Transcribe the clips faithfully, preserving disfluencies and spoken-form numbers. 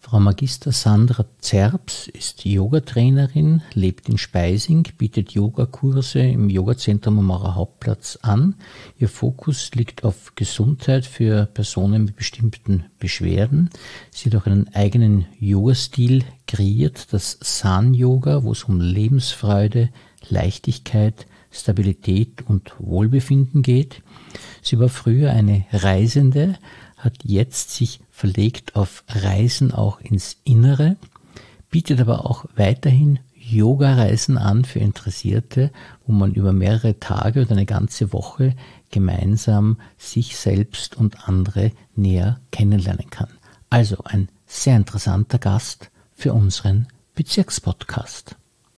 Frau Magister Sandra Zerbs ist Yogatrainerin, lebt in Speising, bietet Yogakurse im Yogazentrum am Maurer Hauptplatz an. Ihr Fokus liegt auf Gesundheit für Personen mit bestimmten Beschwerden. Sie hat auch einen eigenen Yogastil kreiert, das San-Yoga, wo es um Lebensfreude, Leichtigkeit, Stabilität und Wohlbefinden geht. Sie war früher eine Reisende, hat jetzt sich verlegt auf Reisen auch ins Innere, bietet aber auch weiterhin Yoga-Reisen an für Interessierte, wo man über mehrere Tage oder eine ganze Woche gemeinsam sich selbst und andere näher kennenlernen kann. Also ein sehr interessanter Gast für unseren Bezirkspodcast.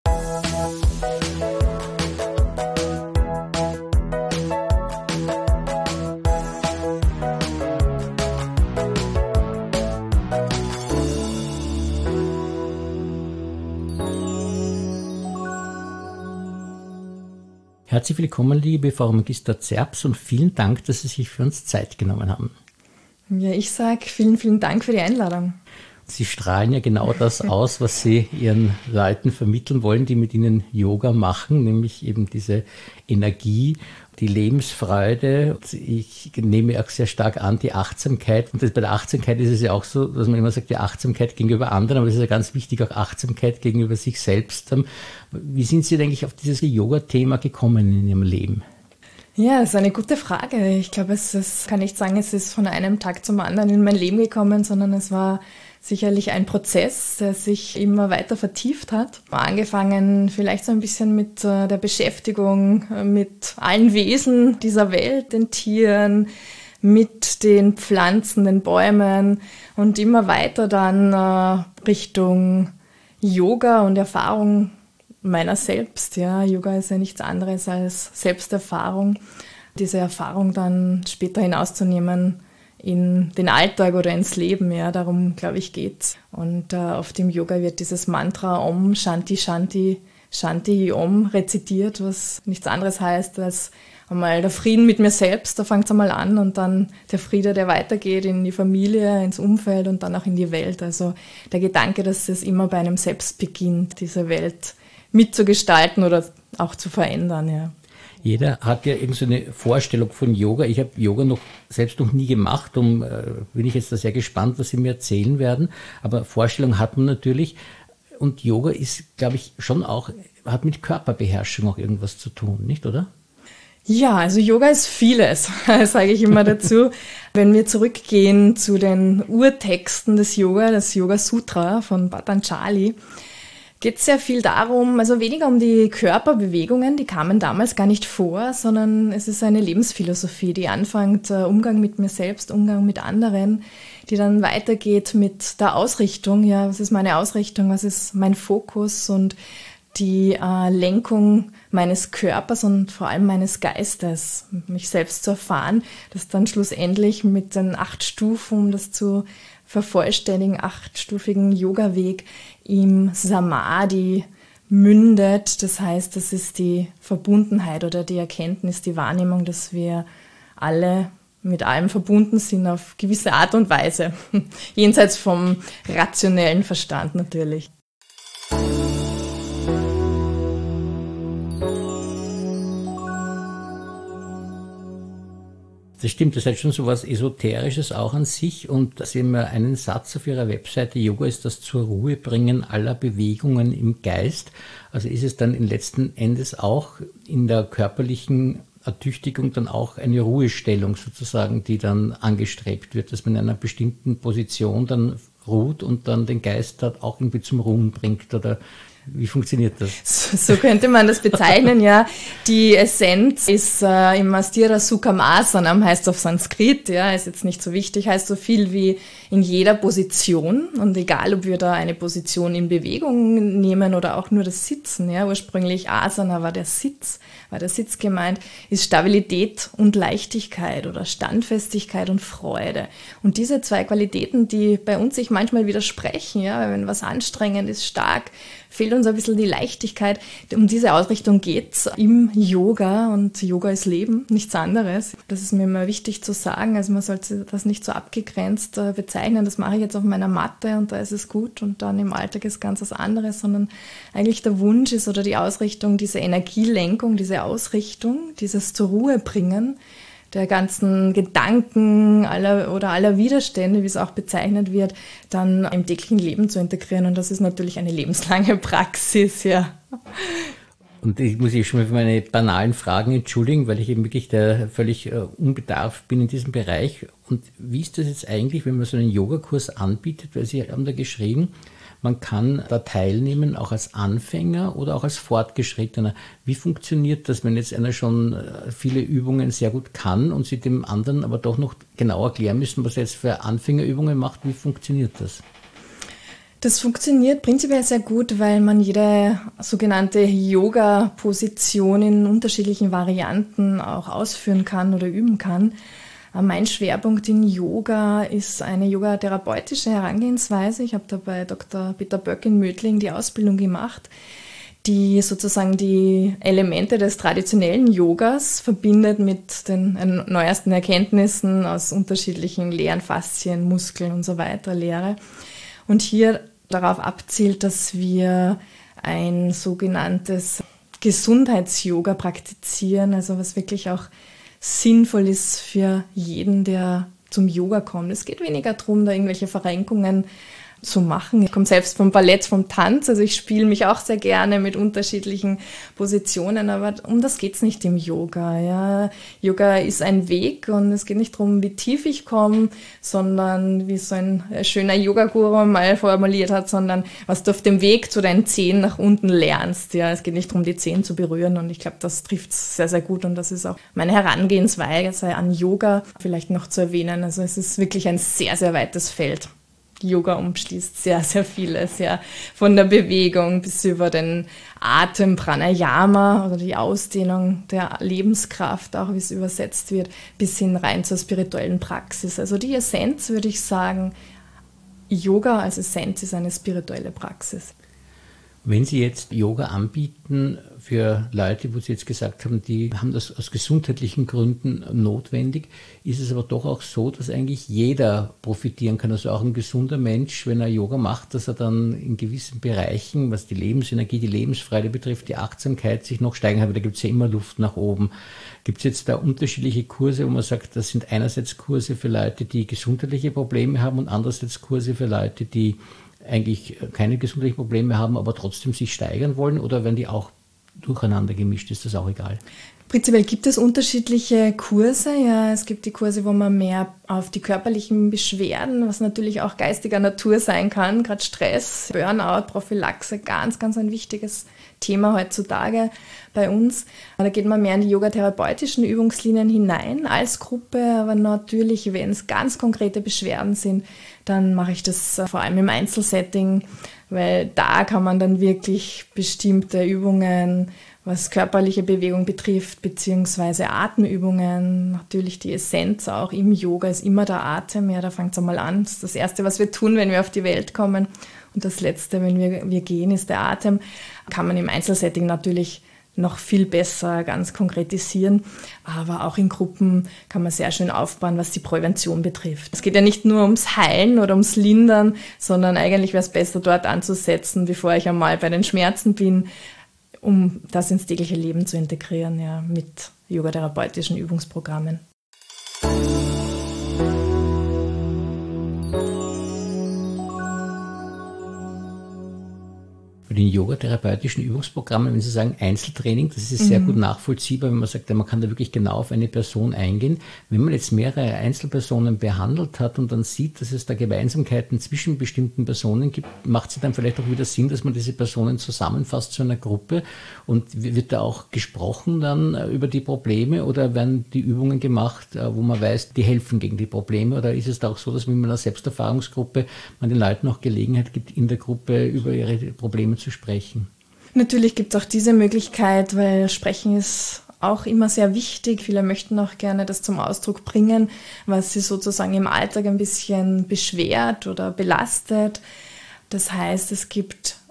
Herzlich willkommen, liebe Frau Magister Zerbs, und vielen Dank, dass Sie sich für uns Zeit genommen haben. Ja, ich sage vielen, vielen Dank für die Einladung. Sie strahlen ja genau das aus, was Sie Ihren Leuten vermitteln wollen, die mit Ihnen Yoga machen, nämlich eben diese Energie, die Lebensfreude. Ich nehme auch sehr stark an, die Achtsamkeit. Und das, bei der Achtsamkeit ist es ja auch so, dass man immer sagt, die Achtsamkeit gegenüber anderen, aber es ist ja ganz wichtig, auch Achtsamkeit gegenüber sich selbst. Wie sind Sie denn eigentlich auf dieses Yoga-Thema gekommen in Ihrem Leben? Ja, das ist eine gute Frage. Ich glaube, es ist, kann nicht sagen, es ist von einem Tag zum anderen in mein Leben gekommen, sondern es war sicherlich ein Prozess, der sich immer weiter vertieft hat. Angefangen vielleicht so ein bisschen mit der Beschäftigung mit allen Wesen dieser Welt, den Tieren, mit den Pflanzen, den Bäumen und immer weiter dann Richtung Yoga und Erfahrung meiner selbst. Ja, Yoga ist ja nichts anderes als Selbsterfahrung. Diese Erfahrung dann später hinauszunehmen in den Alltag oder ins Leben, ja, darum, glaube ich, geht's. Und äh, auf dem Yoga wird dieses Mantra Om Shanti Shanti Shanti Om rezitiert, was nichts anderes heißt als einmal der Frieden mit mir selbst, da fängt es einmal an, und dann der Friede, der weitergeht in die Familie, ins Umfeld und dann auch in die Welt. Also der Gedanke, dass es immer bei einem selbst beginnt, diese Welt mitzugestalten oder auch zu verändern, ja. Jeder hat ja irgend so eine Vorstellung von Yoga. Ich habe Yoga noch selbst noch nie gemacht, um äh, bin ich jetzt da sehr gespannt, was Sie mir erzählen werden. Aber Vorstellung hat man natürlich. Und Yoga ist, glaube ich, schon auch, hat mit Körperbeherrschung auch irgendwas zu tun, nicht, oder? Ja, also Yoga ist vieles, sage ich immer dazu. Wenn wir zurückgehen zu den Urtexten des Yoga, das Yoga Sutra von Patanjali, geht es sehr viel darum, also weniger um die Körperbewegungen, die kamen damals gar nicht vor, sondern es ist eine Lebensphilosophie, die anfängt, äh, Umgang mit mir selbst, Umgang mit anderen, die dann weitergeht mit der Ausrichtung, ja, was ist meine Ausrichtung, was ist mein Fokus und die äh, Lenkung meines Körpers und vor allem meines Geistes, mich selbst zu erfahren, das dann schlussendlich mit den acht Stufen, um das zu vervollständigen, achtstufigen Yoga-Weg im Samadhi mündet. Das heißt, das ist die Verbundenheit oder die Erkenntnis, die Wahrnehmung, dass wir alle mit allem verbunden sind auf gewisse Art und Weise. Jenseits vom rationellen Verstand natürlich. Das stimmt, das ist schon so was Esoterisches auch an sich, und Sie haben ja einen Satz auf Ihrer Webseite: Yoga ist das zur Ruhe bringen aller Bewegungen im Geist. Also ist es dann in letzten Endes auch in der körperlichen Ertüchtigung dann auch eine Ruhestellung sozusagen, die dann angestrebt wird, dass man in einer bestimmten Position dann ruht und dann den Geist dort auch irgendwie zum Ruhen bringt, oder wie funktioniert das? So, so könnte man das bezeichnen, ja. Die Essenz ist äh, im Astira Sukhasasanam, heißt auf Sanskrit, ja, ist jetzt nicht so wichtig, heißt so viel wie in jeder Position, und egal, ob wir da eine Position in Bewegung nehmen oder auch nur das Sitzen, ja, ursprünglich Asana war der Sitz, war der Sitz gemeint, ist Stabilität und Leichtigkeit oder Standfestigkeit und Freude. Und diese zwei Qualitäten, die bei uns sich manchmal widersprechen, ja, wenn was anstrengend ist, stark, fehlt uns ein bisschen die Leichtigkeit. Um diese Ausrichtung geht's im Yoga, und Yoga ist Leben, nichts anderes. Das ist mir immer wichtig zu sagen. Also man sollte das nicht so abgegrenzt bezeichnen, bezeichnen, das mache ich jetzt auf meiner Matte und da ist es gut und dann im Alltag ist ganz was anderes, sondern eigentlich der Wunsch ist oder die Ausrichtung, diese Energielenkung, diese Ausrichtung, dieses zur Ruhe bringen der ganzen Gedanken aller oder aller Widerstände, wie es auch bezeichnet wird, dann im täglichen Leben zu integrieren. Und das ist natürlich eine lebenslange Praxis, ja. Und ich muss ich schon mal für meine banalen Fragen entschuldigen, weil ich eben wirklich da völlig uh, unbedarft bin in diesem Bereich. Und wie ist das jetzt eigentlich, wenn man so einen Yogakurs anbietet? Weil Sie haben da geschrieben, man kann da teilnehmen, auch als Anfänger oder auch als Fortgeschrittener. Wie funktioniert das, wenn jetzt einer schon viele Übungen sehr gut kann und Sie dem anderen aber doch noch genau erklären müssen, was er jetzt für Anfängerübungen macht? Wie funktioniert das? Das funktioniert prinzipiell sehr gut, weil man jede sogenannte Yoga-Position in unterschiedlichen Varianten auch ausführen kann oder üben kann. Mein Schwerpunkt in Yoga ist eine yogatherapeutische Herangehensweise. Ich habe da bei Doktor Peter Böck in Mödling die Ausbildung gemacht, die sozusagen die Elemente des traditionellen Yogas verbindet mit den neuesten Erkenntnissen aus unterschiedlichen Lehren, Faszien, Muskeln und so weiter, Lehre. Und hier darauf abzielt, dass wir ein sogenanntes Gesundheits-Yoga praktizieren, also was wirklich auch sinnvoll ist für jeden, der zum Yoga kommt. Es geht weniger darum, da irgendwelche Verrenkungen zu machen. Ich komme selbst vom Ballett, vom Tanz, also ich spiele mich auch sehr gerne mit unterschiedlichen Positionen, aber um das geht es nicht im Yoga. Ja. Yoga ist ein Weg und es geht nicht darum, wie tief ich komme, sondern wie so ein schöner Yoga-Guru mal formuliert hat, sondern was du auf dem Weg zu deinen Zehen nach unten lernst. Ja. Es geht nicht darum, die Zehen zu berühren und ich glaube, das trifft es sehr, sehr gut und das ist auch meine Herangehensweise an Yoga vielleicht noch zu erwähnen. Also es ist wirklich ein sehr, sehr weites Feld. Yoga umschließt sehr, sehr vieles, ja. Von der Bewegung bis über den Atem, Pranayama oder die Ausdehnung der Lebenskraft, auch wie es übersetzt wird, bis hin rein zur spirituellen Praxis. Also die Essenz, würde ich sagen, Yoga als Essenz ist eine spirituelle Praxis. Wenn Sie jetzt Yoga anbieten für Leute, wo Sie jetzt gesagt haben, die haben das aus gesundheitlichen Gründen notwendig, ist es aber doch auch so, dass eigentlich jeder profitieren kann. Also auch ein gesunder Mensch, wenn er Yoga macht, dass er dann in gewissen Bereichen, was die Lebensenergie, die Lebensfreude betrifft, die Achtsamkeit sich noch steigern kann. Da gibt es ja immer Luft nach oben. Gibt es jetzt da unterschiedliche Kurse, wo man sagt, das sind einerseits Kurse für Leute, die gesundheitliche Probleme haben und andererseits Kurse für Leute, die eigentlich keine gesundheitlichen Probleme haben, aber trotzdem sich steigern wollen, oder werden die auch durcheinander gemischt? Ist das auch egal? Prinzipiell gibt es unterschiedliche Kurse. Ja, es gibt die Kurse, wo man mehr auf die körperlichen Beschwerden, was natürlich auch geistiger Natur sein kann, gerade Stress, Burnout, Prophylaxe, ganz, ganz ein wichtiges Thema heutzutage bei uns. Da geht man mehr in die yogatherapeutischen Übungslinien hinein als Gruppe, aber natürlich, wenn es ganz konkrete Beschwerden sind, dann mache ich das vor allem im Einzelsetting, weil da kann man dann wirklich bestimmte Übungen, was körperliche Bewegung betrifft, beziehungsweise Atemübungen, natürlich die Essenz auch im Yoga ist immer der Atem, ja, da fängt es einmal an. Das ist das Erste, was wir tun, wenn wir auf die Welt kommen, und das Letzte, wenn wir, wir gehen, ist der Atem. Kann man im Einzelsetting natürlich noch viel besser ganz konkretisieren, aber auch in Gruppen kann man sehr schön aufbauen, was die Prävention betrifft. Es geht ja nicht nur ums Heilen oder ums Lindern, sondern eigentlich wäre es besser, dort anzusetzen, bevor ich einmal bei den Schmerzen bin, um das ins tägliche Leben zu integrieren, ja, mit yogatherapeutischen Übungsprogrammen. Bei den yogatherapeutischen Übungsprogrammen, wenn Sie sagen Einzeltraining, das ist sehr mhm. gut nachvollziehbar, wenn man sagt, man kann da wirklich genau auf eine Person eingehen. Wenn man jetzt mehrere Einzelpersonen behandelt hat und dann sieht, dass es da Gemeinsamkeiten zwischen bestimmten Personen gibt, macht es dann vielleicht auch wieder Sinn, dass man diese Personen zusammenfasst zu einer Gruppe, und wird da auch gesprochen dann über die Probleme, oder werden die Übungen gemacht, wo man weiß, die helfen gegen die Probleme, oder ist es da auch so, dass man in einer Selbsterfahrungsgruppe man den Leuten auch Gelegenheit gibt, in der Gruppe über ihre Probleme zu sprechen? Natürlich gibt es auch diese Möglichkeit, weil Sprechen ist auch immer sehr wichtig. Viele möchten auch gerne das zum Ausdruck bringen, was sie sozusagen im Alltag ein bisschen beschwert oder belastet. Das heißt, es gibt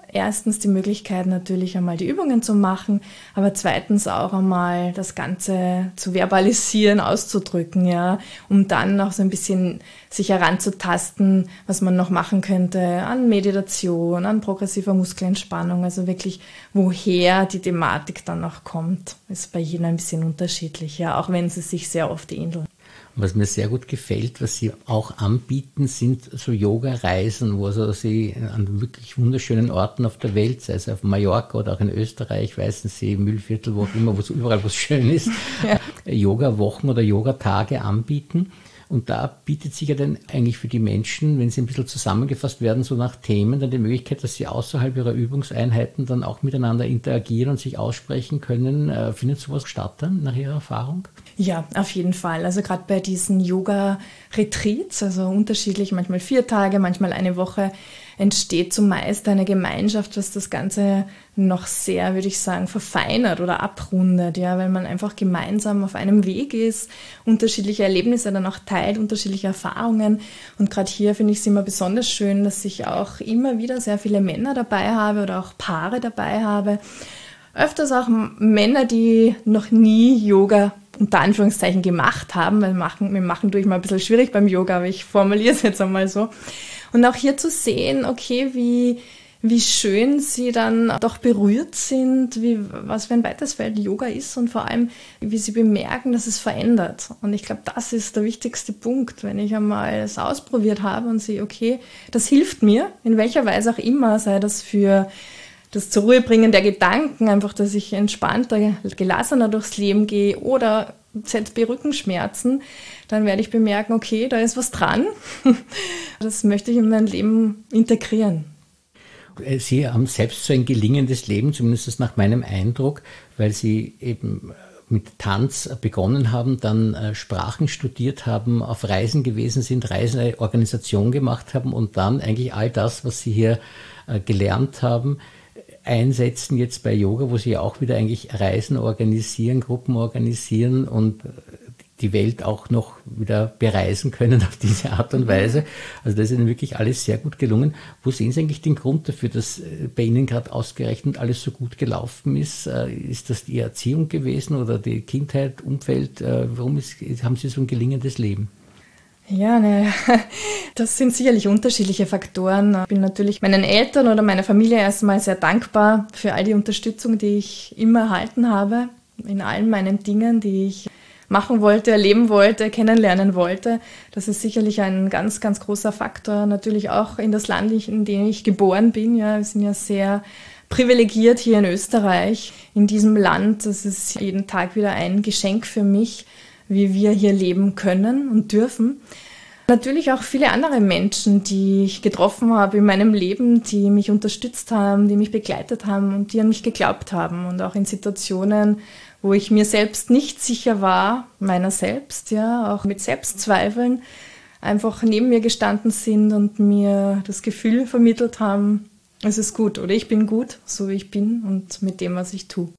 erstens die Möglichkeit natürlich einmal die Übungen zu machen, aber zweitens auch einmal das Ganze zu verbalisieren, auszudrücken, ja, um dann auch so ein bisschen sich heranzutasten, was man noch machen könnte an Meditation, an progressiver Muskelentspannung, also wirklich woher die Thematik dann auch kommt, ist bei jedem ein bisschen unterschiedlich, ja, auch wenn sie sich sehr oft ähneln. Was mir sehr gut gefällt, was Sie auch anbieten, sind so Yoga-Reisen, wo also Sie an wirklich wunderschönen Orten auf der Welt, sei es auf Mallorca oder auch in Österreich, Weißensee, Mühlviertel, wo auch immer, wo es überall was schön ist, ja. Yoga-Wochen oder Yoga-Tage anbieten. Und da bietet sich ja dann eigentlich für die Menschen, wenn sie ein bisschen zusammengefasst werden, so nach Themen, dann die Möglichkeit, dass sie außerhalb ihrer Übungseinheiten dann auch miteinander interagieren und sich aussprechen können. Äh, findet sowas statt dann nach Ihrer Erfahrung? Ja, auf jeden Fall. Also gerade bei diesen Yoga-Retreats, also unterschiedlich, manchmal vier Tage, manchmal eine Woche, entsteht zumeist eine Gemeinschaft, was das Ganze noch sehr, würde ich sagen, verfeinert oder abrundet, ja, weil man einfach gemeinsam auf einem Weg ist, unterschiedliche Erlebnisse dann auch teilt, unterschiedliche Erfahrungen. Und gerade hier finde ich es immer besonders schön, dass ich auch immer wieder sehr viele Männer dabei habe oder auch Paare dabei habe. Öfters auch Männer, die noch nie Yoga unter Anführungszeichen gemacht haben, weil machen, wir machen tue ich mal ein bisschen schwierig beim Yoga, aber ich formuliere es jetzt einmal so. Und auch hier zu sehen, okay, wie, wie schön sie dann doch berührt sind, wie, was für ein weites Feld Yoga ist und vor allem, wie sie bemerken, dass es verändert. Und ich glaube, das ist der wichtigste Punkt, wenn ich einmal es ausprobiert habe und sehe, okay, das hilft mir, in welcher Weise auch immer, sei das für das zur Ruhe bringen der Gedanken, einfach, dass ich entspannter, gelassener durchs Leben gehe oder Z B-Rückenschmerzen, dann werde ich bemerken, okay, da ist was dran. Das möchte ich in mein Leben integrieren. Sie haben selbst so ein gelingendes Leben, zumindest nach meinem Eindruck, weil Sie eben mit Tanz begonnen haben, dann Sprachen studiert haben, auf Reisen gewesen sind, Reiseorganisation gemacht haben und dann eigentlich all das, was Sie hier gelernt haben, einsetzen jetzt bei Yoga, wo Sie ja auch wieder eigentlich Reisen organisieren, Gruppen organisieren und die Welt auch noch wieder bereisen können auf diese Art und Weise. Also das ist Ihnen wirklich alles sehr gut gelungen. Wo sehen Sie eigentlich den Grund dafür, dass bei Ihnen gerade ausgerechnet alles so gut gelaufen ist? Ist das die Erziehung gewesen oder die Kindheit, Umfeld? Warum ist, haben Sie so ein gelingendes Leben? Ja, ne, das sind sicherlich unterschiedliche Faktoren. Ich bin natürlich meinen Eltern oder meiner Familie erstmal sehr dankbar für all die Unterstützung, die ich immer erhalten habe, in allen meinen Dingen, die ich machen wollte, erleben wollte, kennenlernen wollte. Das ist sicherlich ein ganz, ganz großer Faktor. Natürlich auch in das Land, in dem ich geboren bin. Ja, wir sind ja sehr privilegiert hier in Österreich, in diesem Land. Das ist jeden Tag wieder ein Geschenk für mich, wie wir hier leben können und dürfen. Natürlich auch viele andere Menschen, die ich getroffen habe in meinem Leben, die mich unterstützt haben, die mich begleitet haben und die an mich geglaubt haben. Und auch in Situationen, wo ich mir selbst nicht sicher war, meiner selbst, ja, auch mit Selbstzweifeln, einfach neben mir gestanden sind und mir das Gefühl vermittelt haben, es ist gut oder ich bin gut, so wie ich bin und mit dem, was ich tue.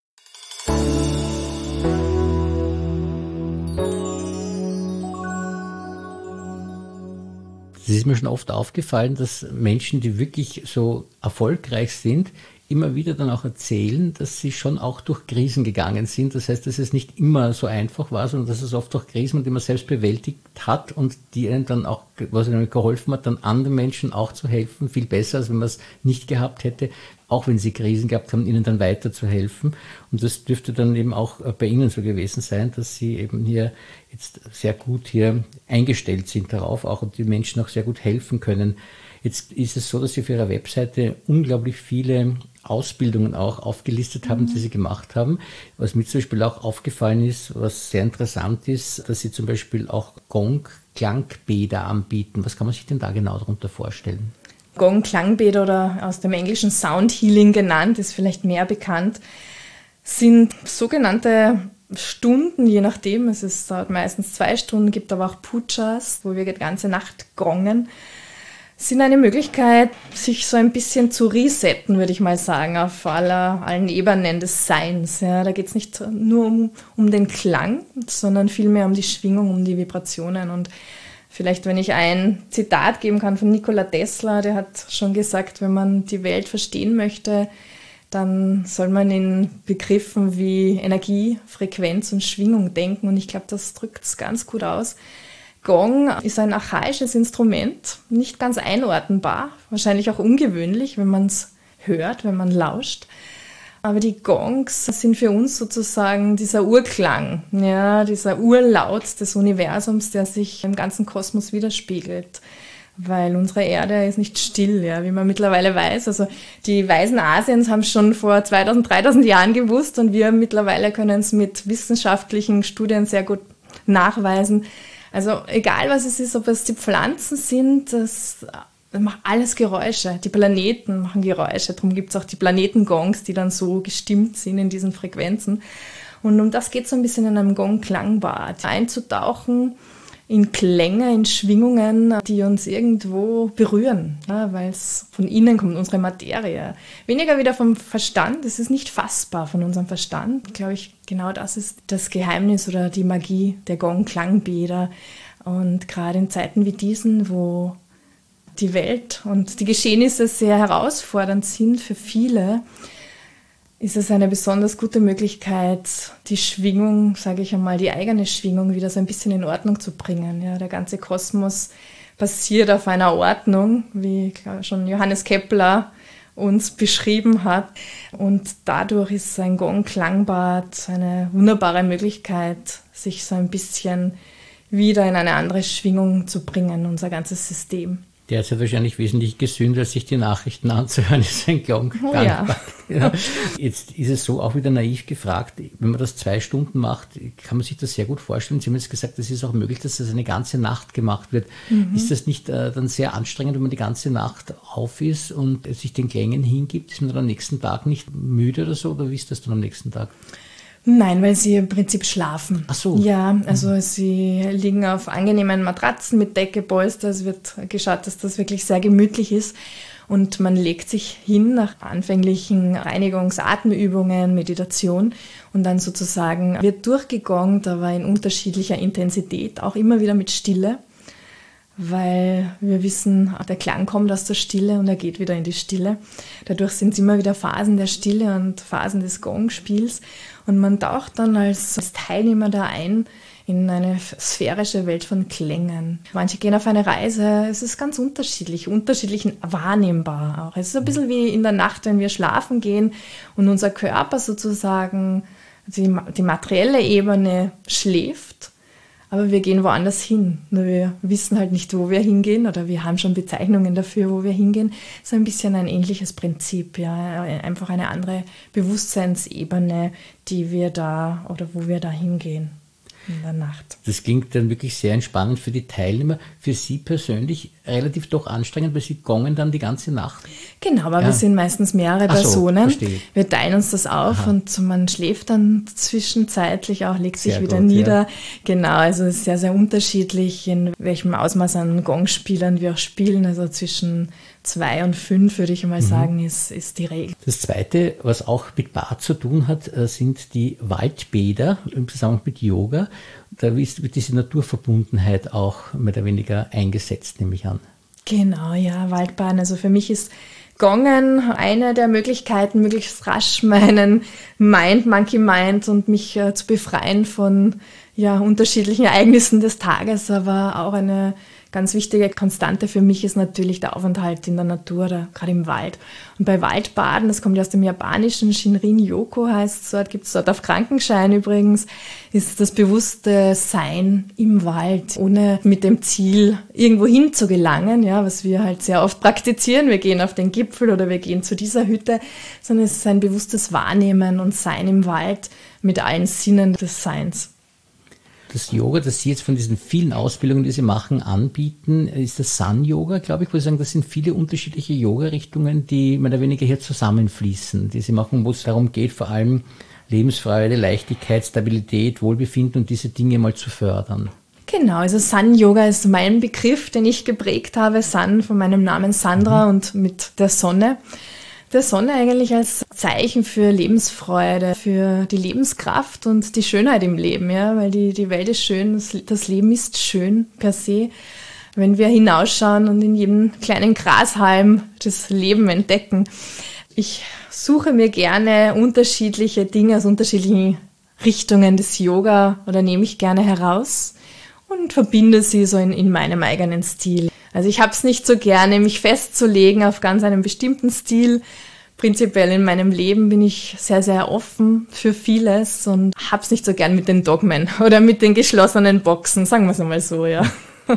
Es ist mir schon oft aufgefallen, dass Menschen, die wirklich so erfolgreich sind, immer wieder dann auch erzählen, dass sie schon auch durch Krisen gegangen sind. Das heißt, dass es nicht immer so einfach war, sondern dass es oft durch Krisen, die man selbst bewältigt hat und die einem dann auch, was ihnen geholfen hat, dann anderen Menschen auch zu helfen, viel besser, als wenn man es nicht gehabt hätte, auch wenn sie Krisen gehabt haben, ihnen dann weiter zu helfen. Und das dürfte dann eben auch bei Ihnen so gewesen sein, dass Sie eben hier jetzt sehr gut hier eingestellt sind darauf, auch und die Menschen auch sehr gut helfen können. Jetzt ist es so, dass Sie auf Ihrer Webseite unglaublich viele Ausbildungen auch aufgelistet haben, mhm. die Sie gemacht haben. Was mir zum Beispiel auch aufgefallen ist, was sehr interessant ist, dass Sie zum Beispiel auch Gong-Klangbäder anbieten. Was kann man sich denn da genau darunter vorstellen? Gong-Klangbäder oder aus dem englischen Sound Healing genannt, ist vielleicht mehr bekannt, sind sogenannte Stunden, je nachdem, es ist dauert meistens zwei Stunden, gibt aber auch Pujas, wo wir die ganze Nacht gongen, sind eine Möglichkeit, sich so ein bisschen zu resetten, würde ich mal sagen, auf aller, allen Ebenen des Seins. Ja, da geht es nicht nur um, um den Klang, sondern vielmehr um die Schwingung, um die Vibrationen. Und Vielleicht, wenn ich ein Zitat geben kann von Nikola Tesla, der hat schon gesagt, wenn man die Welt verstehen möchte, dann soll man in Begriffen wie Energie, Frequenz und Schwingung denken. Und ich glaube, das drückt es ganz gut aus. Gong ist ein archaisches Instrument, nicht ganz einordnenbar, wahrscheinlich auch ungewöhnlich, wenn man es hört, wenn man lauscht. Aber die Gongs sind für uns sozusagen dieser Urklang, ja, dieser Urlaut des Universums, der sich im ganzen Kosmos widerspiegelt. Weil unsere Erde ist nicht still, ja, wie man mittlerweile weiß. Also die Weisen Asiens haben es schon vor zweitausend, dreitausend Jahren gewusst und wir mittlerweile können es mit wissenschaftlichen Studien sehr gut nachweisen. Also egal was es ist, ob es die Pflanzen sind, das, das macht alles Geräusche. Die Planeten machen Geräusche, darum gibt es auch die Planetengongs, die dann so gestimmt sind in diesen Frequenzen. Und um das geht es so ein bisschen in einem Gong-Klangbad. Einzutauchen in Klänge, in Schwingungen, die uns irgendwo berühren, ja, weil es von innen kommt, unsere Materie. Weniger wieder vom Verstand, es ist nicht fassbar von unserem Verstand. Glaube ich, genau das ist das Geheimnis oder die Magie der Gong-Klangbäder. Und gerade in Zeiten wie diesen, wo die Welt und die Geschehnisse sehr herausfordernd sind für viele, ist es eine besonders gute Möglichkeit, die Schwingung, sage ich einmal, die eigene Schwingung wieder so ein bisschen in Ordnung zu bringen. Ja, der ganze Kosmos basiert auf einer Ordnung, wie schon Johannes Kepler uns beschrieben hat. Und dadurch ist ein Gong-Klangbad eine wunderbare Möglichkeit, sich so ein bisschen wieder in eine andere Schwingung zu bringen, unser ganzes System. Derzeit wahrscheinlich wesentlich gesünder, als sich die Nachrichten anzuhören, ist ein Gong. Oh ja. Ja. Jetzt ist es so, auch wieder naiv gefragt, wenn man das zwei Stunden macht, kann man sich das sehr gut vorstellen. Sie haben jetzt gesagt, es ist auch möglich, dass das eine ganze Nacht gemacht wird. Mhm. Ist das nicht äh, dann sehr anstrengend, wenn man die ganze Nacht auf ist und sich den Klängen hingibt? Ist man dann am nächsten Tag nicht müde oder so? Oder wie ist das dann am nächsten Tag? Nein, weil sie im Prinzip schlafen. Ach so. Ja, also mhm. sie liegen auf angenehmen Matratzen mit Decke, Polster. Es wird geschaut, dass das wirklich sehr gemütlich ist. Und man legt sich hin nach anfänglichen Reinigungsatemübungen, Meditation und dann sozusagen wird durchgegongt, aber in unterschiedlicher Intensität, auch immer wieder mit Stille, weil wir wissen, der Klang kommt aus der Stille und er geht wieder in die Stille. Dadurch sind es immer wieder Phasen der Stille und Phasen des Gongspiels und man taucht dann als, als Teilnehmer da ein in eine sphärische Welt von Klängen. Manche gehen auf eine Reise, es ist ganz unterschiedlich, unterschiedlich wahrnehmbar auch. Es ist ein bisschen wie in der Nacht, wenn wir schlafen gehen und unser Körper sozusagen, die, die materielle Ebene schläft, aber wir gehen woanders hin. Nur wir wissen halt nicht, wo wir hingehen oder wir haben schon Bezeichnungen dafür, wo wir hingehen. So ein bisschen ein ähnliches Prinzip, ja, einfach eine andere Bewusstseinsebene, die wir da oder wo wir da hingehen. In der Nacht. Das klingt dann wirklich sehr entspannend für die Teilnehmer. Für Sie persönlich relativ doch anstrengend, weil Sie gongen dann die ganze Nacht. Genau, aber ja. Wir sind meistens mehrere Ach so, Personen. Verstehe. Wir teilen uns das auf Aha. und man schläft dann zwischenzeitlich auch, legt sich sehr wieder gut, nieder. Ja. Genau, also es ist sehr, sehr unterschiedlich, in welchem Ausmaß an Gongspielern wir auch spielen. Also zwischen zwei und fünf, würde ich mal mhm. sagen, ist, ist die Regel. Das Zweite, was auch mit Bad zu tun hat, sind die Waldbäder im Zusammenhang mit Yoga. Da wird diese Naturverbundenheit auch mehr oder weniger eingesetzt, nehme ich an. Genau, ja, Waldbaden. Also für mich ist Gongen eine der Möglichkeiten, möglichst rasch meinen Mind, Monkey Mind und mich äh, zu befreien von ja, unterschiedlichen Ereignissen des Tages, aber auch eine ganz wichtige Konstante für mich ist natürlich der Aufenthalt in der Natur, oder gerade im Wald. Und bei Waldbaden, das kommt ja aus dem Japanischen, Shinrin-Yoku heißt es dort, gibt es dort auf Krankenschein übrigens, ist das bewusste Sein im Wald, ohne mit dem Ziel, irgendwo hin zu gelangen, ja, was wir halt sehr oft praktizieren. Wir gehen auf den Gipfel oder wir gehen zu dieser Hütte, sondern es ist ein bewusstes Wahrnehmen und Sein im Wald mit allen Sinnen des Seins. Das Yoga, das Sie jetzt von diesen vielen Ausbildungen, die Sie machen, anbieten, ist das Sun-Yoga, glaube ich, wo Sie sagen, das sind viele unterschiedliche Yoga-Richtungen, die mehr oder weniger hier zusammenfließen, die Sie machen, wo es darum geht, vor allem Lebensfreude, Leichtigkeit, Stabilität, Wohlbefinden und diese Dinge mal zu fördern. Genau, also Sun-Yoga ist mein Begriff, den ich geprägt habe, Sun von meinem Namen Sandra mhm. und mit der Sonne. Der Sonne eigentlich als Zeichen für Lebensfreude, für die Lebenskraft und die Schönheit im Leben, ja, weil die, die Welt ist schön, das, das Leben ist schön per se. wenn wir hinausschauen und in jedem kleinen Grashalm das Leben entdecken. Ich suche mir gerne unterschiedliche Dinge aus unterschiedlichen Richtungen des Yoga oder nehme ich gerne heraus und verbinde sie so in, in meinem eigenen Stil. Also ich habe es nicht so gerne, mich festzulegen auf ganz einen bestimmten Stil. Prinzipiell in meinem Leben bin ich sehr, sehr offen für vieles und habe es nicht so gern mit den Dogmen oder mit den geschlossenen Boxen, sagen wir es einmal so, ja.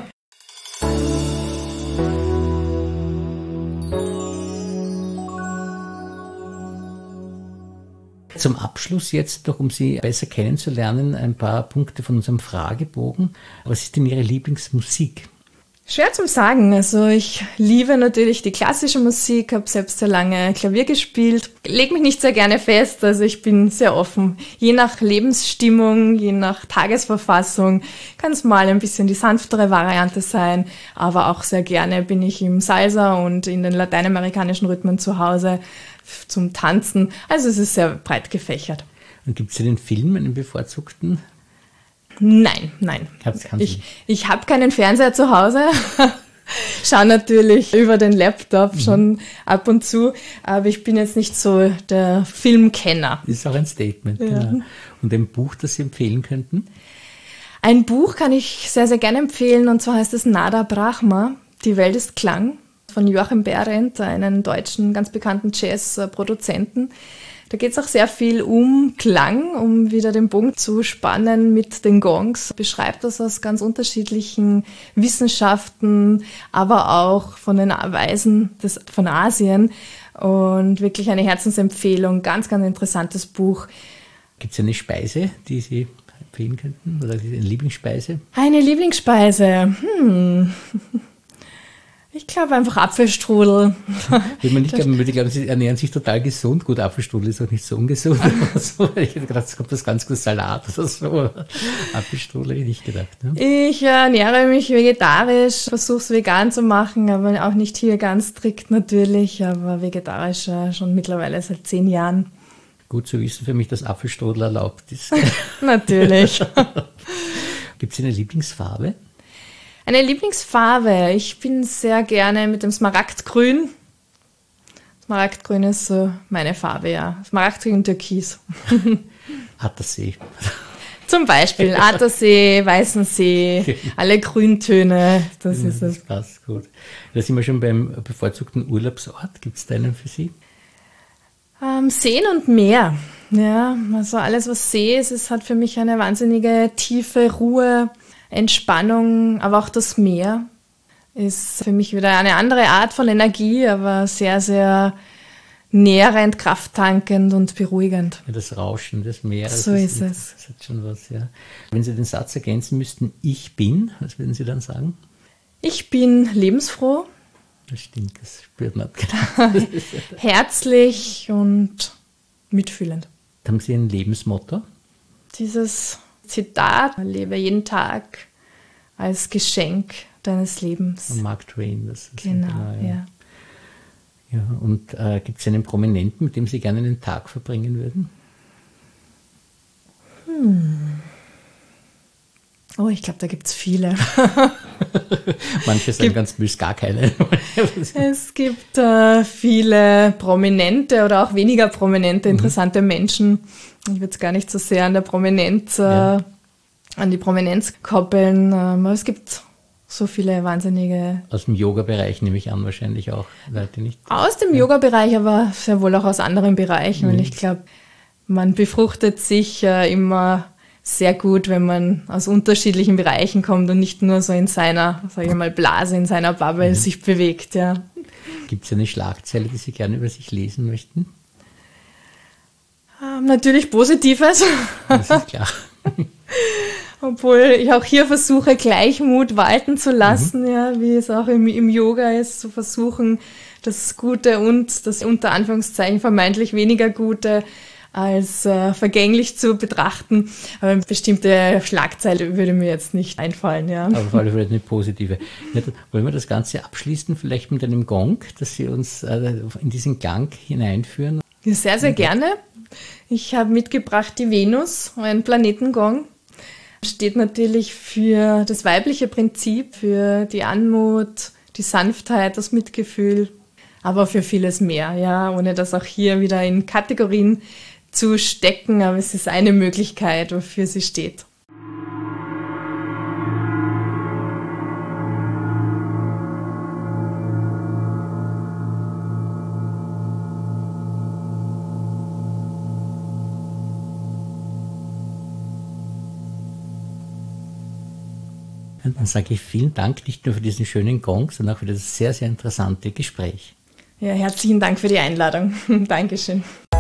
Zum Abschluss jetzt noch, um Sie besser kennenzulernen, ein paar Punkte von unserem Fragebogen. Was ist denn Ihre Lieblingsmusik? Schwer zum Sagen. Also ich liebe natürlich die klassische Musik, habe selbst sehr lange Klavier gespielt, lege mich nicht sehr gerne fest, also ich bin sehr offen. Je nach Lebensstimmung, je nach Tagesverfassung kann es mal ein bisschen die sanftere Variante sein, aber auch sehr gerne bin ich im Salsa und in den lateinamerikanischen Rhythmen zu Hause zum Tanzen. Also es ist sehr breit gefächert. Und gibt es einen Film, einen bevorzugten? Nein, nein. Hab's ich ich habe keinen Fernseher zu Hause. Schaue natürlich über den Laptop schon mhm. ab und zu, aber ich bin jetzt nicht so der Filmkenner. Das ist auch ein Statement, ja. Genau. Und ein Buch, das Sie empfehlen könnten? Ein Buch kann ich sehr, sehr gerne empfehlen, und zwar heißt es Nada Brahma, Die Welt ist Klang, von Joachim Behrendt, einen deutschen, ganz bekannten Jazz-Produzenten. Da geht es auch sehr viel um Klang, um wieder den Bogen zu spannen mit den Gongs. Beschreibt das aus ganz unterschiedlichen Wissenschaften, aber auch von den Weisen des, von Asien. Und wirklich eine Herzensempfehlung, ganz, ganz interessantes Buch. Gibt es eine Speise, die Sie empfehlen könnten? Oder eine Lieblingsspeise? Eine Lieblingsspeise? Hm... Ich glaube einfach Apfelstrudel. Wenn man nicht glauben würde, glauben, Sie ernähren sich total gesund. Gut, Apfelstrudel ist auch nicht so ungesund. Aber so, ich hätte gedacht, es kommt das ganz gut Salat oder so. Apfelstrudel hätte ich nicht gedacht. Ne? Ich ernähre mich vegetarisch, versuche es vegan zu machen, aber auch nicht hier ganz strikt natürlich, aber vegetarisch schon mittlerweile seit zehn Jahren. Gut zu wissen für mich, dass Apfelstrudel erlaubt ist. Natürlich. Gibt es eine Lieblingsfarbe? Eine Lieblingsfarbe. Ich bin sehr gerne mit dem Smaragdgrün. Smaragdgrün ist so meine Farbe, ja. Smaragdgrün und Türkis. Attersee. Zum Beispiel Attersee, Weißensee, alle Grüntöne. Das ja, ist es. Das passt gut. Da sind wir schon beim bevorzugten Urlaubsort. Gibt es da einen für Sie? Ähm, Seen und Meer. Ja, also alles, was See ist, es hat für mich eine wahnsinnige tiefe Ruhe, Entspannung, aber auch das Meer ist für mich wieder eine andere Art von Energie, aber sehr, sehr nährend, krafttankend und beruhigend. Ja, das Rauschen des Meeres. So ist das, es. Das hat schon was, ja. Wenn Sie den Satz ergänzen müssten, ich bin, was würden Sie dann sagen? Ich bin lebensfroh. Das stimmt, das spürt man. Herzlich und mitfühlend. Haben Sie ein Lebensmotto? Dieses Zitat, lebe jeden Tag als Geschenk deines Lebens. Von Mark Twain. Das ist genau, genau ja. ja. ja. Und äh, gibt es einen Prominenten, mit dem Sie gerne einen Tag verbringen würden? Hm. Oh, ich glaube, da gibt es viele. Manche sagen ganz böse, gar keine. Es gibt äh, viele prominente oder auch weniger prominente, interessante mhm. Menschen. Ich würde es gar nicht so sehr an der Prominenz, äh, ja. an die Prominenz koppeln, aber es gibt so viele wahnsinnige... Aus dem Yoga-Bereich nehme ich an, wahrscheinlich auch Leute nicht. Aus dem ja. Yoga-Bereich, aber sehr wohl auch aus anderen Bereichen, mhm. weil ich glaube, man befruchtet sich äh, immer sehr gut, wenn man aus unterschiedlichen Bereichen kommt und nicht nur so in seiner, sage ich mal, Blase, in seiner Bubble mhm. sich bewegt. Ja. Gibt es eine Schlagzeile, die Sie gerne über sich lesen möchten? Ähm, natürlich Positives. Das ist klar. Obwohl ich auch hier versuche, Gleichmut walten zu lassen, mhm. ja, wie es auch im, im Yoga ist, zu versuchen, das Gute und das unter Anführungszeichen vermeintlich weniger Gute als äh, vergänglich zu betrachten. Aber eine bestimmte Schlagzeile würde mir jetzt nicht einfallen. Ja. Aber vor allem eine positive. Wollen wir das Ganze abschließen, vielleicht mit einem Gong, dass Sie uns äh, in diesen Klang hineinführen? Ja, sehr, sehr gerne. Ich habe mitgebracht die Venus, einen Planetengong. steht natürlich für das weibliche Prinzip, für die Anmut, die Sanftheit, das Mitgefühl, aber für vieles mehr, ja, ohne das auch hier wieder in Kategorien zu stecken, aber es ist eine Möglichkeit, wofür sie steht. Dann sage ich vielen Dank nicht nur für diesen schönen Gong, sondern auch für das sehr, sehr interessante Gespräch. Ja, herzlichen Dank für die Einladung. Dankeschön.